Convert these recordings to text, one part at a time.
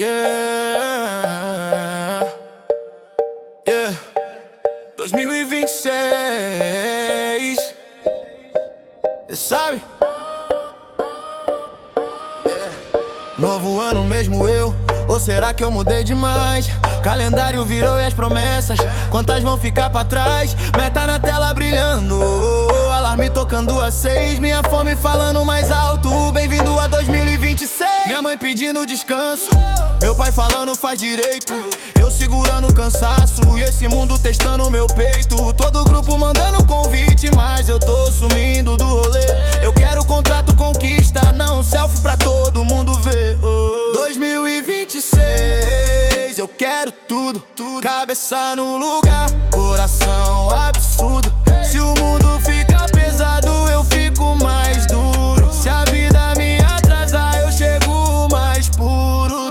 Yeah, yeah. 2026, cê sabe? Novo ano mesmo eu, ou será que eu mudei demais? Calendário virou e as promessas, quantas vão ficar pra trás? Meta na tela brilhando, alarme tocando às 6. Minha fome falando mais alto, bem-vindo a 2026. Minha mãe pedindo descanso, meu pai falando faz direito, eu segurando o cansaço e esse mundo testando meu peito. Todo grupo mandando convite, mas eu tô sumindo do rolê. Eu quero contrato, conquista, não selfie pra todo mundo ver. 2026, eu quero tudo, cabeça no lugar, coração absurdo. Se o mundo fica pesado, eu fico mais duro. Se a vida me atrasar, eu chego mais puro.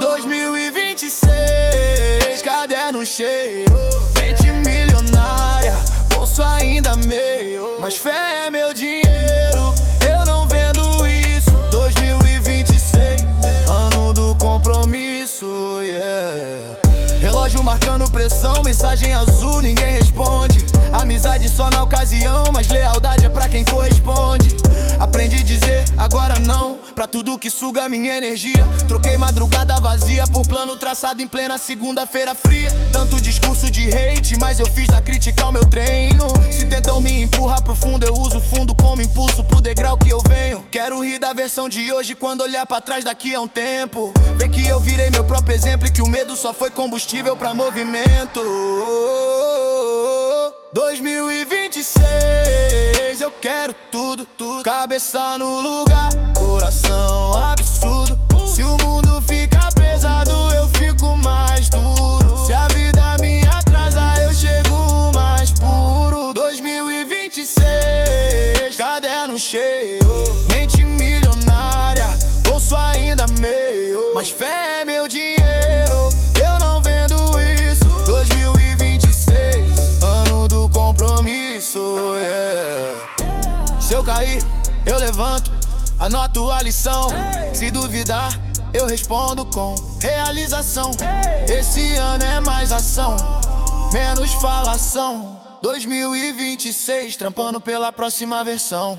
2026, caderno cheio, mente milionária, bolso ainda meio, mas fé é meu dinheiro, eu não vendo isso. 2026, ano do compromisso, yeah. Relógio marcando pressão, mensagem azul, ninguém responde. Amizade só na ocasião, mas lealdade é pra quem corresponde. Aprendi a dizer agora não pra tudo que suga minha energia. Troquei madrugada vazia por plano traçado em plena segunda-feira fria. Tanto discurso de hate, mas eu fiz da crítica o meu treino. Se tentam me empurrar pro fundo, eu uso o fundo como impulso pro degrau que eu venho. Quero rir da versão de hoje quando olhar pra trás daqui a um tempo. Ver que eu virei meu próprio exemplo e que o medo só foi combustível pra movimento. 2026, eu quero tudo, cabeça no lugar, coração absurdo. Se o mundo fica pesado, eu fico mais duro. Se a vida me atrasar, eu chego mais puro. 2026, caderno cheio, mente milionária, bolso ainda meio, mas fé é meu dinheiro, eu não vendo isso. 2026, ano do compromisso, yeah. Se eu cair, eu levanto, anoto a lição. Se duvidar, eu respondo com realização. Esse ano é mais ação, menos falação. 2026, trampando pela próxima versão.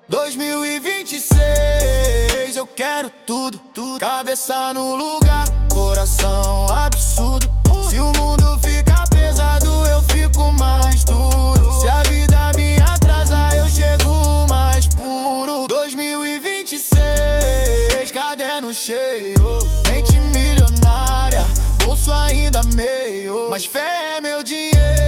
2026, eu quero tudo, cabeça no lugar, coração absurdo. Se o mundo fica pesado, eu fico mais duro. Se a vida me atrasar, eu chego mais puro. 2026, caderno cheio, mente milionária, bolso ainda meio, mas fé é meu dinheiro.